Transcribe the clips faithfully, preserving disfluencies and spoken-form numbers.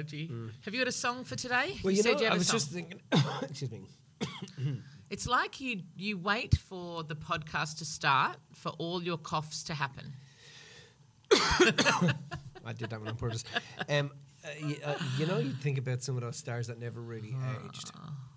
terminology. Mm. Have you got a song for today? Well, you, you know, said you have I a was song. just thinking. Excuse me. It's like you you wait for the podcast to start for all your coughs to happen. I did that one on purpose. Um, uh, you, uh, you know, you think about some of those stars that never really aged.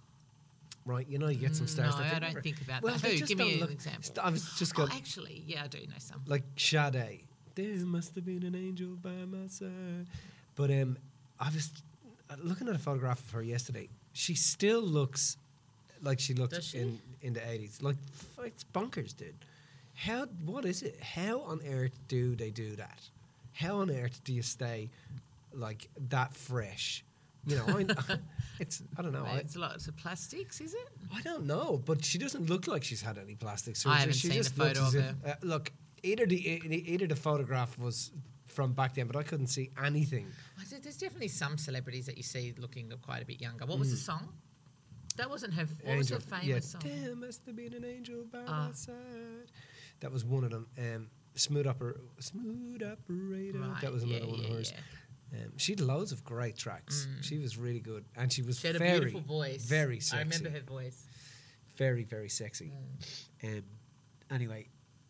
Right, you know, you get some stars no, that I they don't never, think about well, that. they Who? just Give don't me look, an example. st- I was just Oh, going, actually, yeah, I do know some. like Sade. There must have been an angel by my side. But um, I was looking at a photograph of her yesterday. She still looks like she looked Does she? in in the eighties. Like, f- it's bonkers, dude. How? What is it? How on earth do they do that? How on earth do you stay like that fresh? You know, I, it's I don't know. Mate, I, it's lots of plastics, is it? I don't know, but she doesn't look like she's had any plastic surgery. I haven't she seen just a photo looks as of if, uh, look, either the either the photograph was from back then, but I couldn't see anything. Well, there- There's definitely some celebrities that you see looking quite a bit younger. What was the song? That wasn't her. What was her famous yeah, song? there must have been an angel by Ah. my side. That was one of them. Um, smooth upper, smooth operator. Right, That was another yeah, one of yeah, hers. yeah. Um, she had loads of great tracks. She was really good, and she was She had a very, beautiful voice. very sexy. I remember her voice. Very, very sexy. Um, anyway,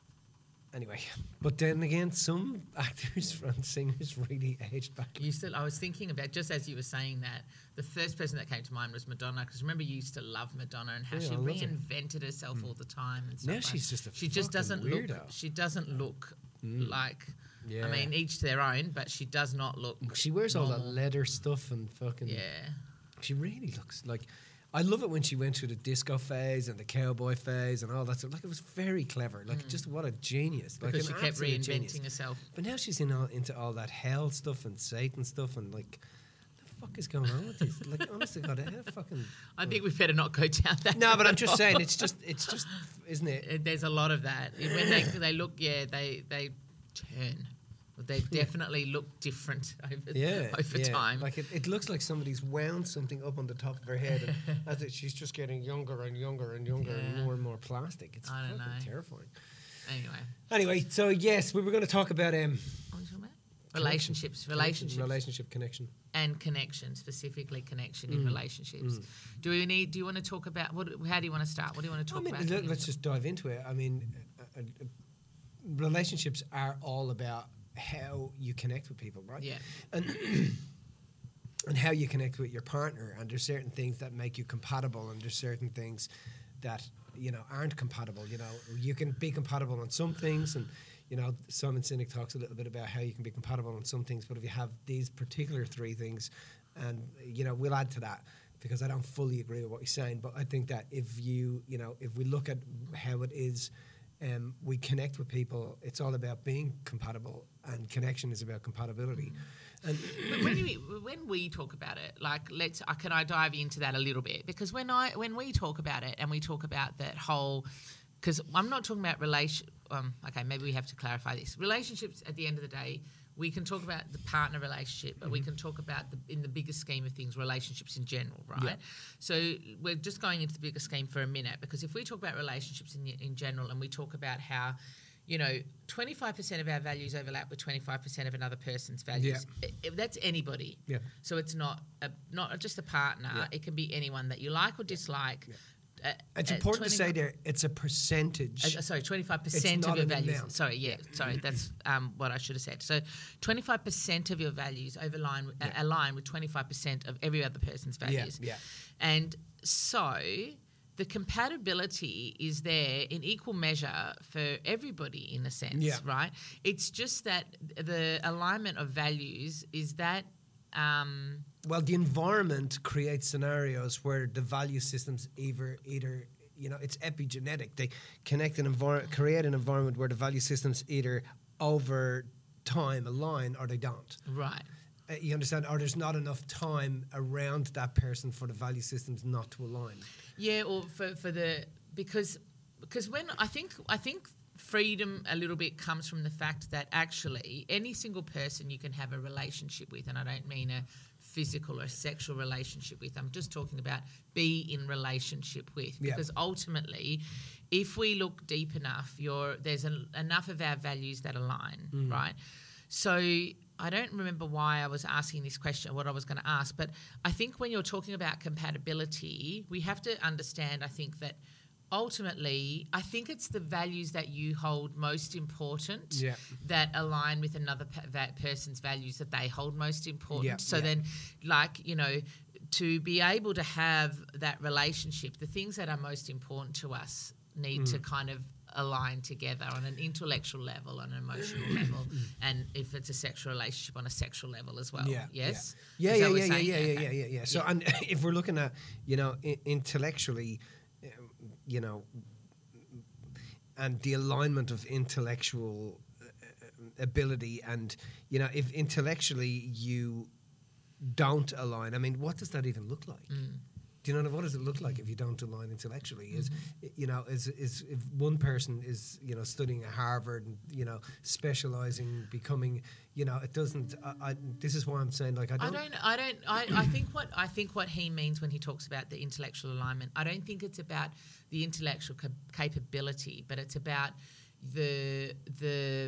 anyway, but then again, some actors and singers really aged back. You still, I was thinking about, just as you were saying that, the first person that came to mind was Madonna, because remember you used to love Madonna and how Yeah, she I loved her. reinvented herself all the time and stuff. Now like- she's just a she just fucking doesn't look. weirdo. She doesn't look like. Yeah. I mean, each to their own, but she does not look. She wears all that normal. leather stuff and fucking. Yeah. She really looks like. I love it when she went through the disco phase and the cowboy phase and all that stuff. Like, it was very clever. Like, just what a genius. Like, Because she an kept absolute reinventing genius. herself. But now she's in all, into all that hell stuff and Satan stuff and like, what the fuck is going on with this? Like, honestly, God, how fucking. I think we better not go down that. No, but I'm road. just saying, it's just, it's just, isn't it? Uh, There's a lot of that. When they they look, yeah, they they turn. They definitely look different over Yeah, over yeah. time. Like it, it looks like somebody's wound something up on the top of her head, and as it, she's just getting younger and younger and younger and Yeah. more and more plastic. It's I don't fucking know. terrifying. Anyway, Anyway, so yes, we were going to talk about um, what are we talking about? Relationships, relationships, relationship connection. and connection, specifically connection Mm. in relationships. Do we need? Do you want to talk about what? How do you want to start? What do you want to I talk mean, about? let- let's just dive into it. I mean, uh, uh, uh, relationships are all about how you connect with people, right? Yeah. And and how you connect with your partner. And there's certain things that make you compatible, and there's certain things that you know aren't compatible. You know, you can be compatible on some things, and you know, Simon Sinek talks a little bit about how you can be compatible on some things. But if you have these particular three things, and you know, we'll add to that, because I don't fully agree with what he's saying. But I think that if you, you know, if we look at how it is, um, we connect with people, it's all about being compatible, and connection is about compatibility. And But when we, when we talk about it, like let's, uh, can I dive into that a little bit? Because when I when we talk about it and we talk about that whole, because I'm not talking about relation. Um, okay, maybe we have to clarify this. Relationships, at the end of the day, we can talk about the partner relationship, but we can talk about the, in the bigger scheme of things, relationships in general, right? Yeah. So we're just going into the bigger scheme for a minute, because if we talk about relationships in in general, and we talk about how, you know, twenty-five percent of our values overlap with twenty-five percent of another person's values. Yeah. I- if that's anybody. Yeah. So it's not a, not just a partner. Yeah. It can be anyone that you like or dislike. Uh, it's uh, important to say twenty-five there, it's a percentage. uh, sorry, twenty-five percent It's of not your an values. amount. Sorry, yeah, sorry, that's um, what I should have said. So, twenty-five percent of your values overline, uh, Yeah. align with twenty-five percent of every other person's Yeah, values. yeah. And so, the compatibility is there in equal measure for everybody, in a sense, Yeah. right? It's just that the alignment of values is that. Um, Well, the environment creates scenarios where the value systems either either you know it's epigenetic. They connect an environment, create an environment where the value systems either over time align or they don't. right. Uh, you understand? Or there's not enough time around that person for the value systems not to align. Yeah, or for, for the because because when I think I think freedom a little bit comes from the fact that actually any single person you can have a relationship with, and I don't mean a physical or sexual relationship with, I'm just talking about be in relationship with, Yeah. because ultimately if we look deep enough, you're, there's an, enough of our values that align, right? So I don't remember why I was asking this question, what I was going to ask, but I think when you're talking about compatibility, we have to understand, I think, that ultimately, I think it's the values that you hold most important Yeah. that align with another pe- that person's values that they hold most important. Yeah, so yeah. then, like, you know, to be able to have that relationship, the things that are most important to us need Mm. to kind of align together on an intellectual level, on an emotional level, and if it's a sexual relationship, on a sexual level as well. Yeah, Yes? yeah, Is yeah, that what yeah, we're yeah, saying? yeah, yeah, Okay. yeah, yeah, yeah. So, Yeah. and if we're looking at, you know, I- intellectually, um, you know, and the alignment of intellectual uh, ability, and you know, if intellectually you don't align, I mean, what does that even look like? Mm. Do you know what does it look like if you don't align intellectually? Is Mm-hmm. you know is is if one person is you know studying at Harvard and you know specializing, becoming you know it doesn't. I, I, this is why I'm saying like I I don't. don't. I don't. I, I think what I think what he means when he talks about the intellectual alignment. I don't think it's about the intellectual cap- capability, but it's about the the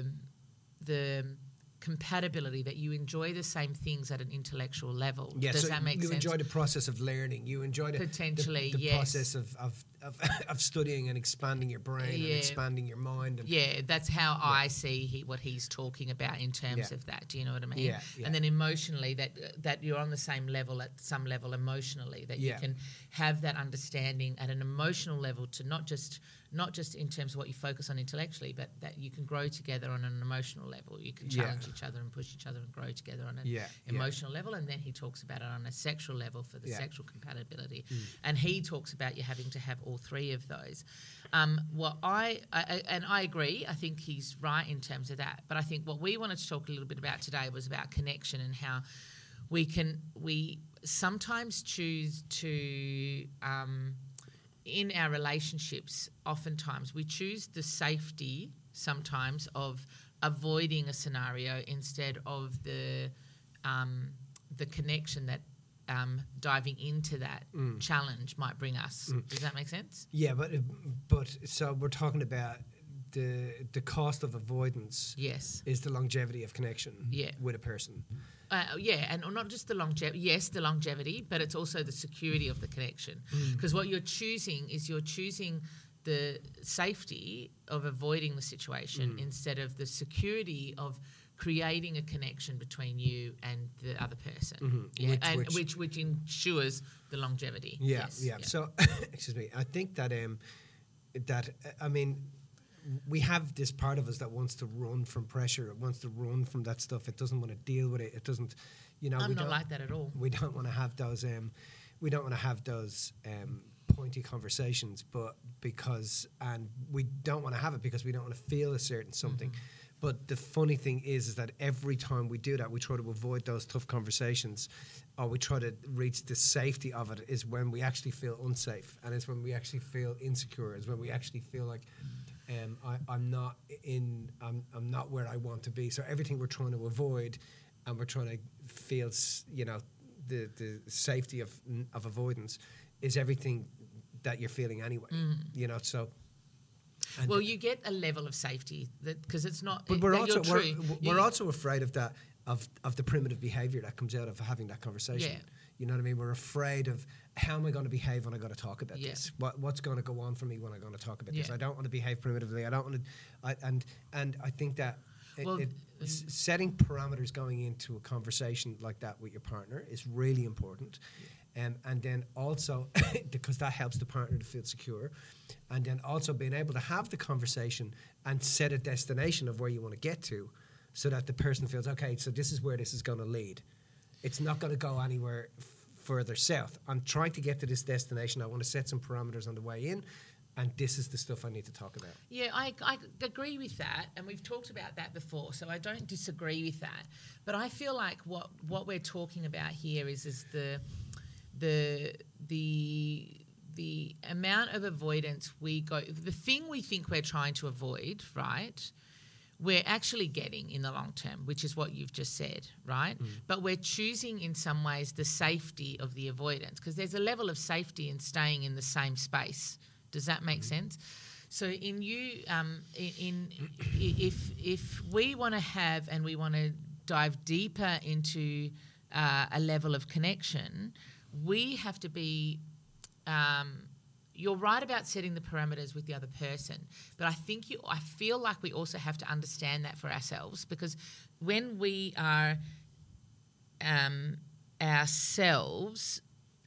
the compatibility, that you enjoy the same things at an intellectual level. Yeah, Does so that make you sense? enjoy the process of learning. You enjoy the, Potentially, the, the yes. process of, of, of, of studying and expanding your brain and Yeah. expanding your mind. And Yeah, that's how I see he, what he's talking about in terms Yeah. of that. Do you know what I mean? Yeah, yeah. And then emotionally, that that you're on the same level at some level emotionally, that Yeah. you can have that understanding at an emotional level, to not just not just in terms of what you focus on intellectually, but that you can grow together on an emotional level. You can Yeah. challenge each other and push each other and grow together on an Yeah, yeah. emotional level. And then he talks about it on a sexual level for the Yeah. sexual compatibility. And he talks about you having to have all three of those. Um, what I, I, I and I agree, I think he's right in terms of that. But I think what we wanted to talk a little bit about today was about connection, and how we can we sometimes choose to um, in our relationships, oftentimes we choose the safety sometimes of avoiding a scenario instead of the um, the connection that um, diving into that Mm. challenge might bring us. Does that make sense? Yeah, but but so we're talking about the the cost of avoidance Yes. is the longevity of connection Yeah. with a person. Uh, yeah, and not just the longevity. Yes, the longevity, but it's also the security of the connection. Because what you're choosing is you're choosing the safety of avoiding the situation instead of the security of creating a connection between you and the other person. Mhm. Yeah, Which- and which- which, which ensures the longevity. Yeah, Yes, yeah. So, excuse me. I think that um, that uh, I mean, we have this part of us that wants to run from pressure. It wants to run from that stuff. It doesn't want to deal with it. It doesn't, you know. I'm we not don't, like that at all. We don't want to have those. Um, we don't want to have those um, pointy conversations, but because and we don't want to have it because we don't want to feel a certain something. But the funny thing is, is that every time we do that, we try to avoid those tough conversations, or we try to reach the safety of it. Is when we actually feel unsafe, and it's when we actually feel insecure. Is when we actually feel like um, I, I'm not in, I'm, I'm not where I want to be. So everything we're trying to avoid, and we're trying to feel, s- you know, the the safety of of avoidance, is everything that you're feeling anyway. You know, so. And Well, you get a level of safety because it's not. But we're that also you're we're, true. we're You- also afraid of that of of the primitive behaviour that comes out of having that conversation. Yeah. You know what I mean? We're afraid of how am I going to behave when I got to talk about Yeah. this? What what's going to go on for me when I'm going to talk about this? Yeah. I don't want to behave primitively. I don't want to. I, and and I think that. It, Well, it, s- setting parameters going into a conversation like that with your partner is really important. Um, and then also, because that helps the partner to feel secure, and then also being able to have the conversation and set a destination of where you want to get to, so that the person feels, okay, so this is where this is going to lead. It's not going to go anywhere f- further south. I'm trying to get to this destination. I want to set some parameters on the way in, and this is the stuff I need to talk about. Yeah, I, I agree with that, and we've talked about that before, so I don't disagree with that. But I feel like what, what we're talking about here is is the the the the amount of avoidance we go, the thing we think we're trying to avoid, right? We're actually getting in the long term, which is what you've just said, right? But we're choosing in some ways the safety of the avoidance, because there's a level of safety in staying in the same space. Does that make sense? So in you, um, in, in if if we want to have and we want to dive deeper into uh, a level of connection, we have to be. Um, you're right about setting the parameters with the other person, but I think you. I feel like we also have to understand that for ourselves, because when we are um, ourselves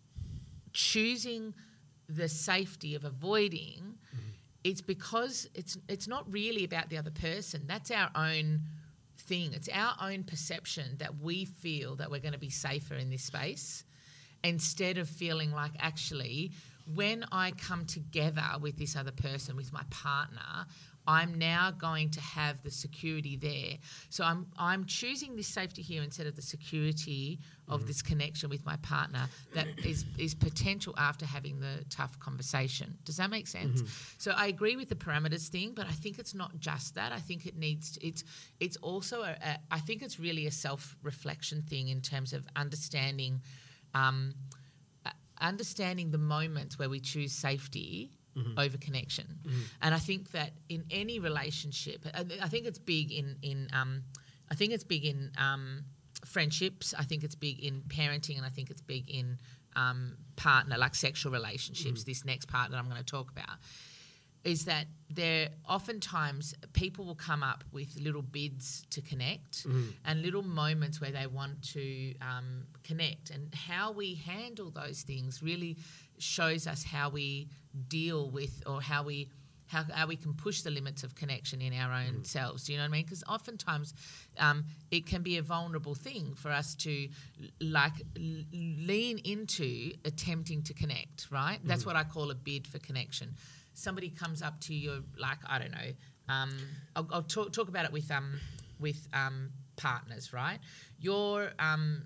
choosing the safety of avoiding, mm-hmm. it's because it's it's not really about the other person. That's our own thing. It's our own perception that we feel that we're going to be safer in this space, instead of feeling like, actually, when I come together with this other person, with my partner, I'm now going to have the security there. So I'm I'm choosing this safety here instead of the security of mm-hmm. this connection with my partner that is, is potential after having the tough conversation. Does that make sense? Mm-hmm. So I agree with the parameters thing, but I think it's not just that. I think it needs to, it's it's also a, a I think it's really a self-reflection thing in terms of understanding um, uh, understanding the moments where we choose safety Mm-hmm. over connection. Mm-hmm. And I think that in any relationship, I, I think it's big in, in um, I think it's big in um, friendships, I think it's big in parenting, and I think it's big in um, partner, like sexual relationships, mm-hmm. this next part that I'm going to talk about, is that there oftentimes people will come up with little bids to connect mm-hmm. and little moments where they want to um, connect, and how we handle those things really shows us how we deal with, or how we how, how we can push the limits of connection in our own mm. selves. Do you know what I mean? Because oftentimes um, it can be a vulnerable thing for us to like l- lean into attempting to connect, right? Mm. That's what I call a bid for connection. Somebody comes up to you, like, I don't know, um, I'll, I'll talk, talk about it with um, with um, partners, right? You're um,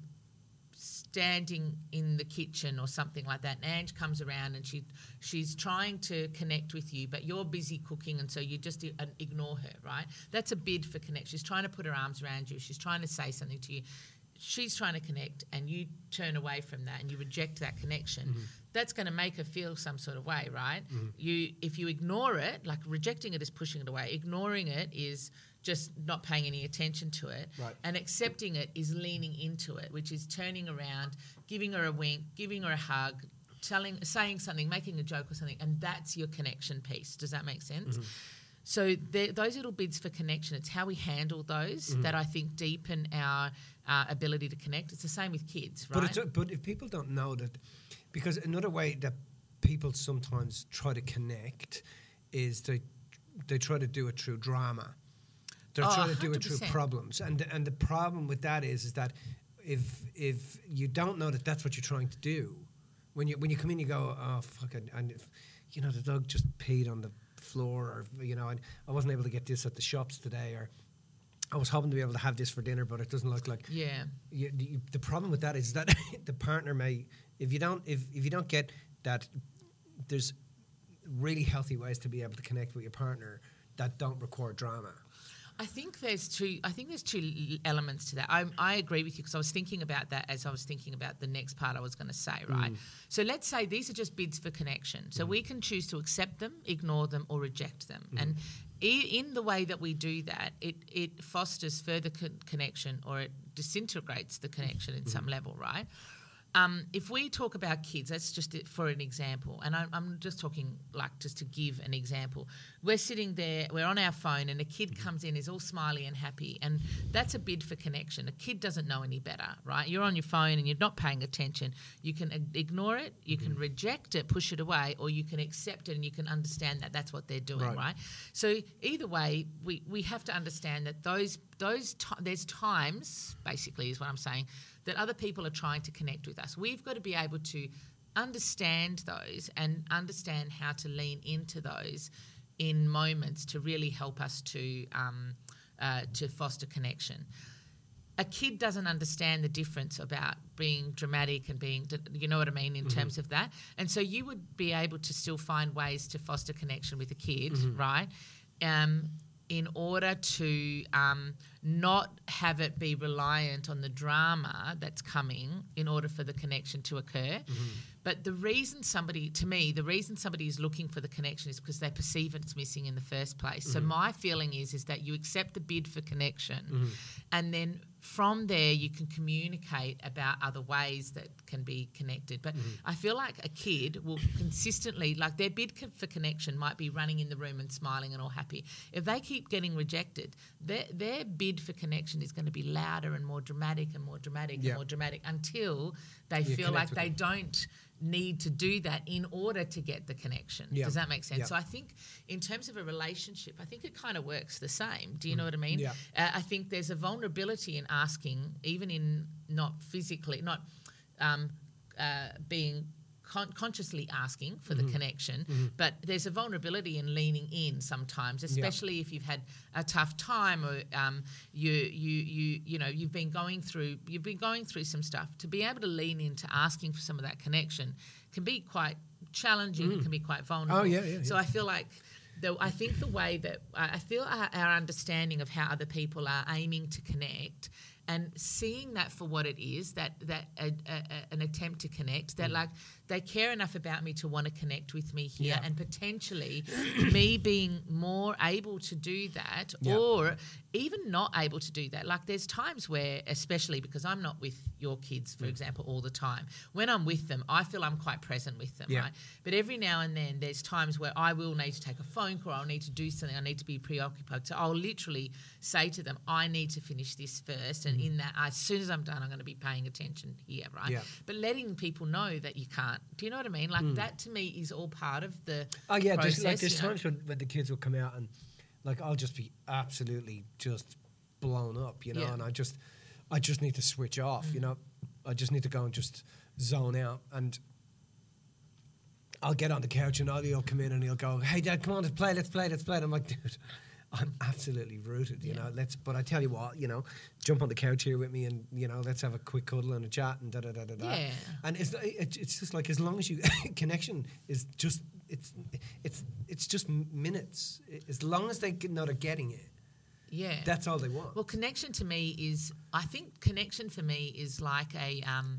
standing in the kitchen or something like that, and Ange comes around and she she's trying to connect with you, but you're busy cooking, and so you just uh, ignore her, right? That's a bid for connection. She's trying to put her arms around you. She's trying to say something to you. She's trying to connect, and you turn away from that and you reject that connection. Mm-hmm. That's going to make her feel some sort of way, right? Mm-hmm. You, if you ignore it, like rejecting it is pushing it away. Ignoring it is just not paying any attention to it. Right. And accepting it is leaning into it, which is turning around, giving her a wink, giving her a hug, telling, saying something, making a joke or something, and that's your connection piece. Does that make sense? Mm-hmm. So those little bids for connection, it's how we handle those mm-hmm. that I think deepen our uh, ability to connect. It's the same with kids, right? But, it's, but if people don't know that, because another way that people sometimes try to connect is they they try to do it through drama. They're oh, trying to do it through problems, and and the problem with that is is that if if you don't know that that's what you're trying to do, when you when you come in, you go, oh fuck it, and if, you know, the dog just peed on the floor, or you know, I, I wasn't able to get this at the shops today, or I was hoping to be able to have this for dinner, but it doesn't look like. Yeah. You, you, the problem with that is that the partner may, if you don't, if if you don't get that, there's really healthy ways to be able to connect with your partner that don't require drama. I think there's two. I think there's two elements to that. I, I agree with you, because I was thinking about that as I was thinking about the next part I was going to say. Right. Mm. So let's say these are just bids for connection. So mm. we can choose to accept them, ignore them, or reject them. Mm. And I- in the way that we do that, it it fosters further con- connection, or it disintegrates the connection in mm. some level. Right. Um, if we talk about kids, that's just it for an example, and I'm, I'm just talking like just to give an example. We're sitting there, we're on our phone, and a kid comes in, is all smiley and happy, and that's a bid for connection. A kid doesn't know any better, right? You're on your phone and you're not paying attention. You can ignore it, you can reject it, push it away, or you can accept it and you can understand that that's what they're doing, right? right? So either way, we, we have to understand that those those t- there's times, basically, is what I'm saying, that other people are trying to connect with us. We've got to be able to understand those and understand how to lean into those in moments to really help us to um, uh, to foster connection. A kid doesn't understand the difference about being dramatic and being, you know what I mean, in mm-hmm. terms of that. And so you would be able to still find ways to foster connection with a kid, mm-hmm. right? Um, in order to um, not have it be reliant on the drama that's coming in order for the connection to occur. Mm-hmm. But the reason somebody, to me, the reason somebody is looking for the connection is because they perceive it's missing in the first place. Mm-hmm. So my feeling is is that you accept the bid for connection mm-hmm. and then from there you can communicate about other ways that can be connected. But Mm-hmm. I feel like a kid will consistently, like their bid con- for connection might be running in the room and smiling and all happy. If they keep getting rejected, their, their bid for connection is going to be louder and more dramatic and more dramatic Yeah. and more dramatic until they You feel like connect with they them. don't need to do that in order to get the connection. Yeah. Does that make sense? Yeah. So I think in terms of a relationship, I think it kind of works the same. Do you know what I mean? Yeah. Uh, I think there's a vulnerability in asking, even in not physically, not um, uh, being con- consciously asking for Mm-hmm. the connection, but there's a vulnerability in leaning in sometimes, especially if you've had a tough time or um, you you you you know you've been going through you've been going through some stuff. To be able to lean into asking for some of that connection can be quite challenging. It can be quite vulnerable. Oh, yeah, yeah, So yeah. I feel like. The, I think the way that I feel our, our understanding of how other people are aiming to connect and seeing that for what it is, that that a, a, a, an attempt to connect, that like they care enough about me to want to connect with me here, Yeah. and potentially me being more able to do that, Yeah. or even not able to do that. Like there's times where, especially because I'm not with your kids, for example, all the time, when I'm with them, I feel I'm quite present with them, Yeah. right? But every now and then there's times where I will need to take a phone call, I'll need to do something, I need to be preoccupied. So I'll literally say to them, I need to finish this first. And in that, as soon as I'm done, I'm going to be paying attention here, right? Yeah. But letting people know that you can't. Do you know what I mean? Like that to me is all part of the Oh yeah, process, there's, like there's you know? times when, when the kids will come out and like I'll just be absolutely just blown up, you know, Yeah. and I just I just need to switch off, you know. I just need to go and just zone out, and I'll get on the couch and Ollie will come in and he'll go, "Hey Dad, come on, let's play, let's play, let's play." And I'm like, dude, I'm absolutely rooted, you Yeah. know. Let's, but I tell you what, you know, jump on the couch here with me, and you know, let's have a quick cuddle and a chat and da da da da da. Yeah. And it's it, it's just like as long as you connection is just it's it's it's just minutes. As long as they know they're getting it, Yeah. that's all they want. Well, connection to me is, I think connection for me is like a, um,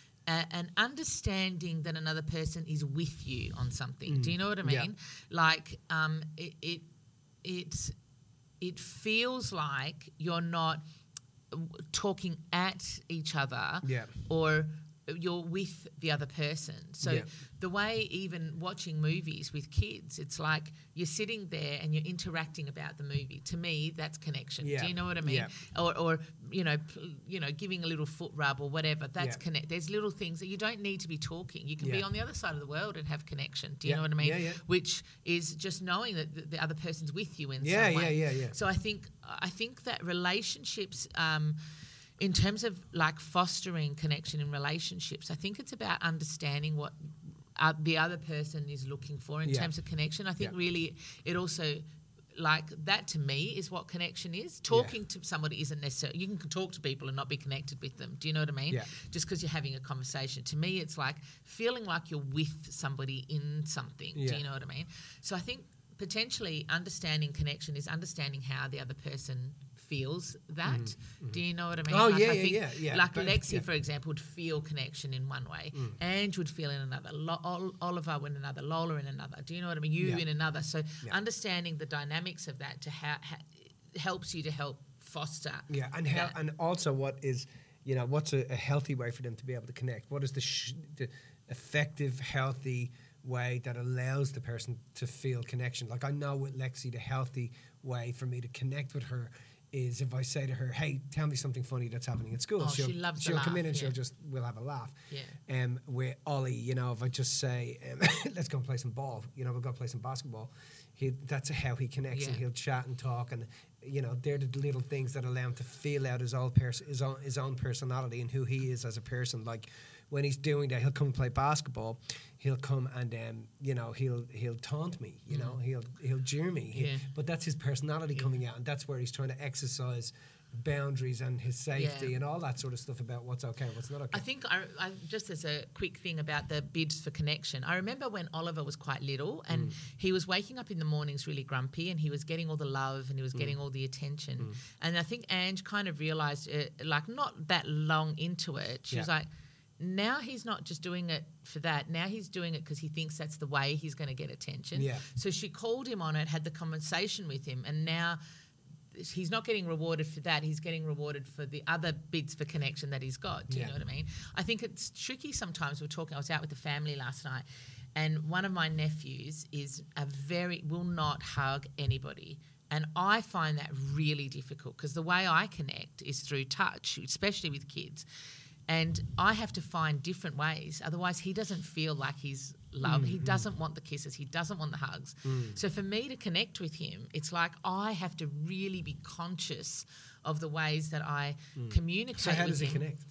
a an understanding that another person is with you on something. Do you know what I mean? Yeah. Like um, it, it, it, it feels like you're not w- talking at each other, Yeah. or you're with the other person. So Yeah. the way even watching movies with kids, it's like you're sitting there and you're interacting about the movie. To me, that's connection. Yeah. Do you know what I mean? Yeah. Or, or you know, pl- you know, giving a little foot rub or whatever. That's Yeah. connect. There's little things that you don't need to be talking. You can be Yeah. on the other side of the world and have connection. Do you Yeah. know what I mean? Yeah, yeah. Which is just knowing that the, the other person's with you in Yeah, some yeah, way. yeah, yeah. So I think I think that relationships. Um, in terms of like fostering connection in relationships, I think it's about understanding what uh, the other person is looking for in Yeah. terms of connection. I think Yeah. really it also, like that to me is what connection is. Talking to somebody isn't necessarily, you can talk to people and not be connected with them. Do you know what I mean? Yeah. Just because you're having a conversation. To me, it's like feeling like you're with somebody in something. Yeah. Do you know what I mean? So I think potentially understanding connection is understanding how the other person feels that. Do you know what I mean? Oh, like yeah, I yeah, think, yeah, yeah. Like But- Lexi, yeah. for example, would feel connection in one way. Ange would feel in another. Lo- Ol- Oliver in another. Lola in another. Do you know what I mean? You Yeah. in another. So Yeah. understanding the dynamics of that to ha- ha- helps you to help foster. Yeah, and how, that. and also what is, you know, what's a, a healthy way for them to be able to connect? What is the, sh- the effective, healthy way that allows the person to feel connection? Like I know with Lexi, the healthy way for me to connect with her is if I say to her, "Hey, tell me something funny that's happening at school." Oh, she'll she loves a she'll come laugh, in and yeah. she'll just we'll have a laugh. Yeah. Um, with Ollie, you know, if I just say, um, "Let's go and play some ball," you know, we'll go play some basketball. He that's how he connects, and Yeah. he'll chat and talk, and you know, they're the little things that allow him to feel out his own person, his own his own personality and who he is as a person. Like when he's doing that, he'll come and play basketball. He'll come and um, you know, he'll he'll taunt me. You know, he'll he'll jeer me. He- Yeah. But that's his personality coming out, and that's where he's trying to exercise boundaries and his safety Yeah. and all that sort of stuff about what's okay and what's not okay. I think I, I, just as a quick thing about the bids for connection, I remember when Oliver was quite little and Mm. he was waking up in the mornings really grumpy and he was getting all the love and he was getting all the attention. Mm. And I think Ange kind of realised, uh, like not that long into it, she was Yeah. like, now he's not just doing it for that. Now he's doing it because he thinks that's the way he's going to get attention. Yeah. So she called him on it, had the conversation with him, and now he's not getting rewarded for that. He's getting rewarded for the other bids for connection that he's got. Do you Yeah. know what I mean? I think it's tricky sometimes. We're talking. I was out with the family last night, and one of my nephews is a very will not hug anybody. And I find that really difficult because the way I connect is through touch, especially with kids. And I have to find different ways. Otherwise, he doesn't feel like he's loved. Mm-hmm. He doesn't want the kisses. He doesn't want the hugs. Mm. So for me to connect with him, it's like I have to really be conscious of the ways that I Mm. communicate So how with does he him. connect?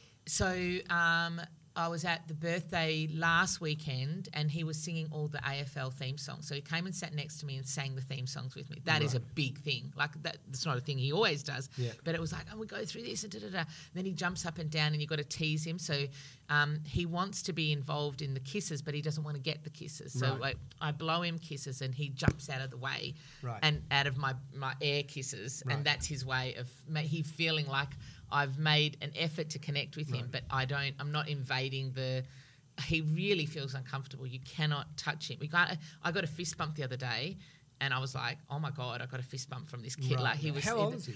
So um, I was at the birthday last weekend and he was singing all the A F L theme songs. So he came and sat next to me and sang the theme songs with me. That is a Right. big thing. Like that, that's not a thing he always does. Yeah. But it was like, oh, we go through this and da da da. Then he jumps up and down and you've got to tease him. So um, he wants to be involved in the kisses, but he doesn't want to get the kisses. So Right. like, I blow him kisses and he jumps out of the way Right. and out of my, my air kisses. Right. And that's his way of ma- he feeling like I've made an effort to connect with him, Right. but I don't, I'm not invading the, he really feels uncomfortable. You cannot touch him. We got, I got a fist bump the other day and I was like, oh my God, I got a fist bump from this kid. Right. Like he was, How old is he?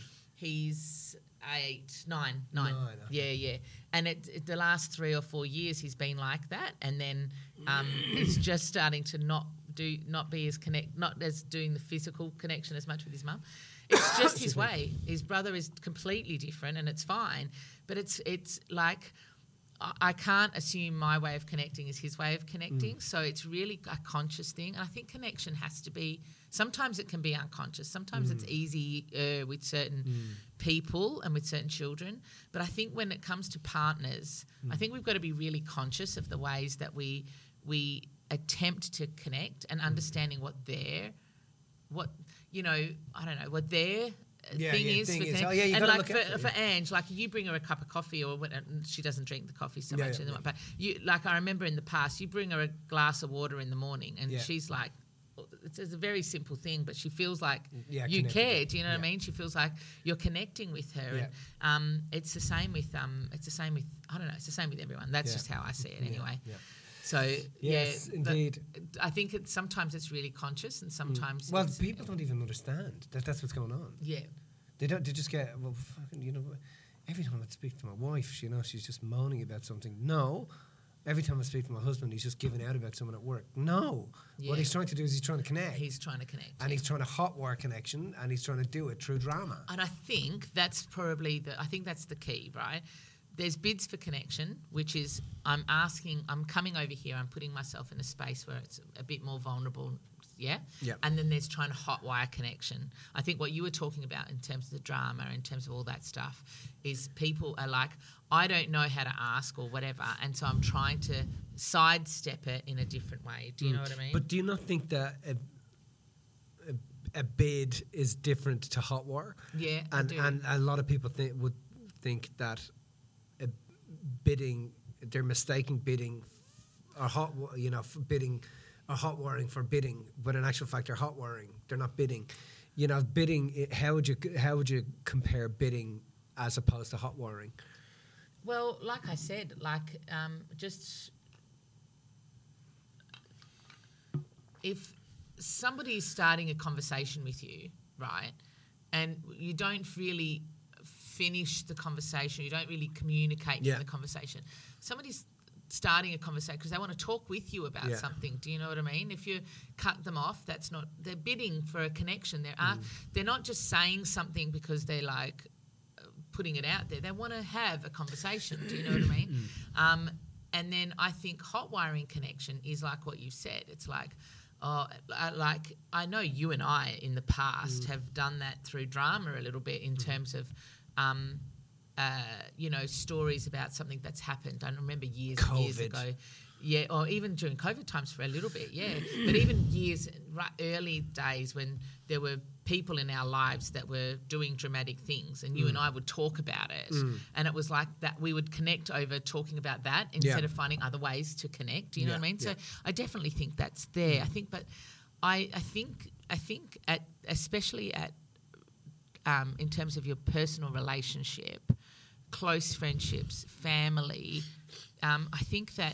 He's eight, nine, nine. Nine, okay. Yeah, yeah. And it, it, the last three or four years he's been like that. And then um, he's just starting to not do, not be as connect, not as doing the physical connection as much with his mum. It's just his way. His brother is completely different, and it's fine. But it's it's like I, I can't assume my way of connecting is his way of connecting. So it's really a conscious thing. And I think connection has to be. Sometimes it can be unconscious. Sometimes it's easy uh, with certain people and with certain children. But I think when it comes to partners, I think we've got to be really conscious of the ways that we we attempt to connect and understanding what their what you know, I don't know, what their Yeah, thing yeah, is. thing for is. connect- Oh, yeah, you and gotta like look out for, for it, for Ange, like you bring her a cup of coffee or what, and she doesn't drink the coffee so Yeah, much yeah, anymore. yeah. But you, like I remember in the past, you bring her a glass of water in the morning, and Yeah. she's like, it's, it's a very simple thing, but she feels like Yeah, you connected care. with- Do you know what I yeah. mean? She feels like you're connecting with her. Yeah. And um, it's the same with um, it's the same with I don't know. It's the same with everyone. That's Yeah. just how I see it Yeah, anyway. yeah. So Yes, yeah, but indeed. I think it's sometimes it's really conscious, and sometimes Well, it's, people don't even understand that that's what's going on. Yeah. They don't. They just get well. Fucking, you know, every time I speak to my wife, you know, she's just moaning about something. No. Every time I speak to my husband, he's just giving out about someone at work. No. Yeah. What he's trying to do is he's trying to connect. He's trying to connect. and he's trying to hot wire connection, and he's trying to do it through drama. And I think that's probably the I think that's the key, right? There's bids for connection, which is I'm asking, I'm coming over here, I'm putting myself in a space where it's a bit more vulnerable, yeah? Yeah. And then there's trying to hotwire connection. I think what you were talking about in terms of the drama, in terms of all that stuff, is people are like, I don't know how to ask or whatever, and so I'm trying to sidestep it in a different way. Do you know what I mean? But do you not think that a, a, a bid is different to hot wire? Yeah, I and do. and a lot of people think would think that a bidding, they're mistaking bidding or hot, wi- you know, for bidding or hot wiring for bidding, but in actual fact they're hot wiring. They're not bidding. You know, bidding. i- How would you how would you compare bidding as opposed to hot wiring? Well, like I said, like um, just if somebody's starting a conversation with you, right, and you don't really finish the conversation, you don't really communicate Yeah. in the conversation. Somebody's starting a conversation because they want to talk with you about Yeah. something. Do you know what I mean? If you cut them off, that's not. They're bidding for a connection. They're uh, they're not just saying something because they're like putting it out there. They want to have a conversation. Do you know what I mean? Um, and then I think hot wiring connection is like what you said. It's like, oh, uh, like I know you and I in the past have done that through drama a little bit in terms of, um, uh, you know, stories about something that's happened. I remember years and years COVID. ago. Yeah, or even during COVID times for a little bit, yeah. But even years, right, early days when there were people in our lives that were doing dramatic things and you and I would talk about it. And it was like that we would connect over talking about that instead Yeah. of finding other ways to connect. Do you know Yeah, what I mean? yeah. So I definitely think that's there. I think, but I, I think, I think at, especially at, um, in terms of your personal relationship, close friendships, family, um, I think that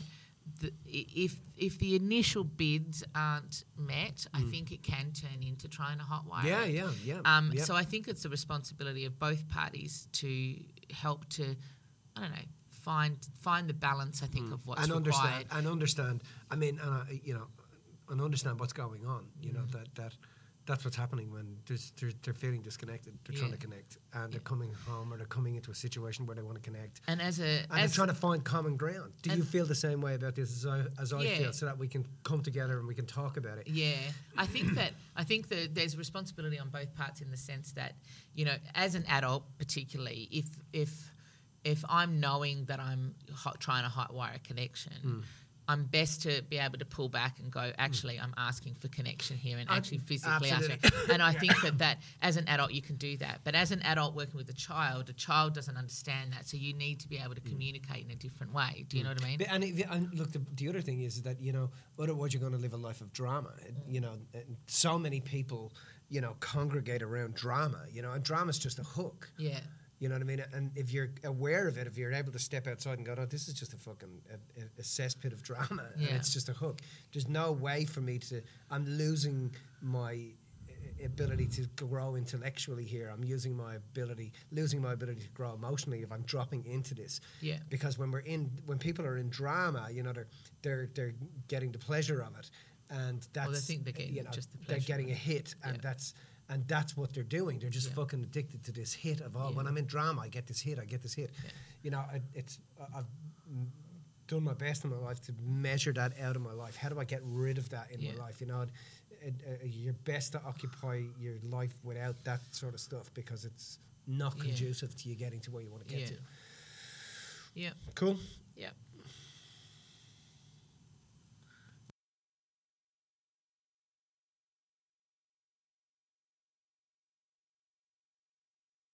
the, i- if if the initial bids aren't met, I think it can turn into trying to hotwire Yeah, it. yeah, yeah. Um, yeah. So I think it's the responsibility of both parties to help to, I don't know, find find the balance. I think of what's and understand required. and understand. I mean, and I, you know, and understand what's going on. You know that that that's what's happening when there's, they're they're feeling disconnected. They're trying Yeah. to connect, and Yeah. they're coming home or they're coming into a situation where they want to connect. And as a And as they're trying to find common ground. Do you and- feel the same way about this as I, as I Yeah. feel, so that we can come together and we can talk about it? Yeah, I think that I think that there's responsibility on both parts in the sense that, you know, as an adult, particularly, if if if I'm knowing that I'm hot, trying to hotwire a connection, Mm. I'm best to be able to pull back and go, actually, I'm asking for connection here and I- actually physically asking. absolutely. And I think that, that as an adult, you can do that. But as an adult working with a child, a child doesn't understand that. So you need to be able to communicate in a different way. Do you know what I mean? But- And, if, and look, the, the other thing is that, you know, otherwise you're going to live a life of drama. It- You know, and so many people, you know, congregate around drama, you know, and drama's just a hook. Yeah. You know what I mean? And if you're aware of it, if you're able to step outside and go, "Oh, this is just a fucking a, a, a cesspit of drama, and Yeah. it's just a hook." There's no way for me to. I'm losing my uh, ability to grow intellectually here. I'm using my ability, losing my ability to grow emotionally if I'm dropping into this. Yeah. Because when we're in, when people are in drama, you know, they're they're they're getting the pleasure of it, and that's Well, they think they're getting you know, just the they're pleasure getting a of it. hit, and Yeah. that's. And that's what they're doing. They're just Yeah. fucking addicted to this hit of, oh, Yeah. when I'm in drama, I get this hit, I get this hit. Yeah. You know, I, it's I- I've mm, done my best in my life to measure that out of my life. How do I get rid of that in Yeah. my life? You know, it, it, uh, you're best to occupy your life without that sort of stuff because it's not Yeah. conducive to you getting to where you want to get Yeah. to. Yeah. Cool. Yeah.